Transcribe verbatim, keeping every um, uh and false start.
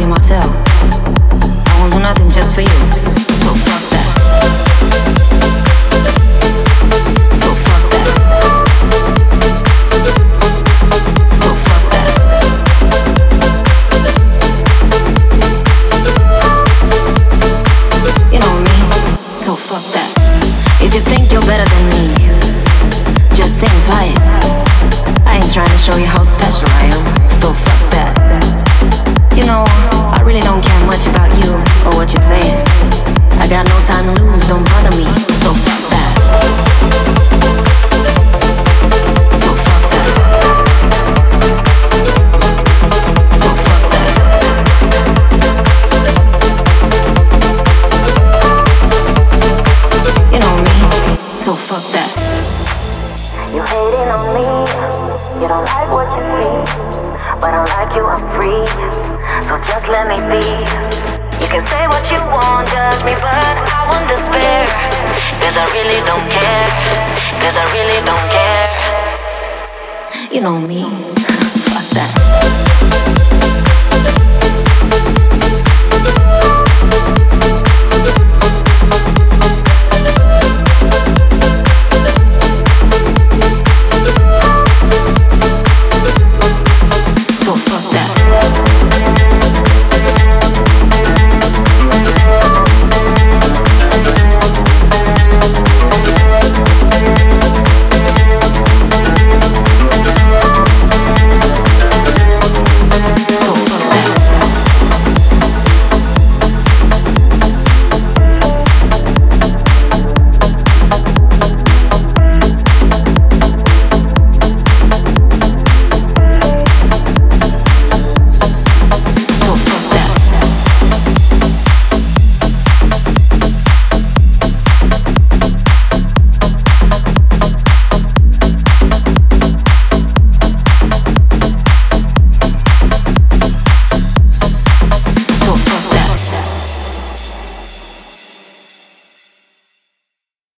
you myself. I won't do nothing just for you. So fuck that. So fuck that. So fuck that. You know me. So fuck that. If you think you're better than me, just think twice. I ain't trying to show you how special I am. So fuck that. You know, I really don't care much about you or what you're saying. I got no time to lose, don't bother me. So fuck that. So fuck that. So fuck that. You know me, so fuck that. You hating on me, you don't like what you see, but unlike you I'm free, so just let me be. You can say what you want, judge me, but I won't despair, cause I really don't care, cause I really don't care. You know me, fuck that.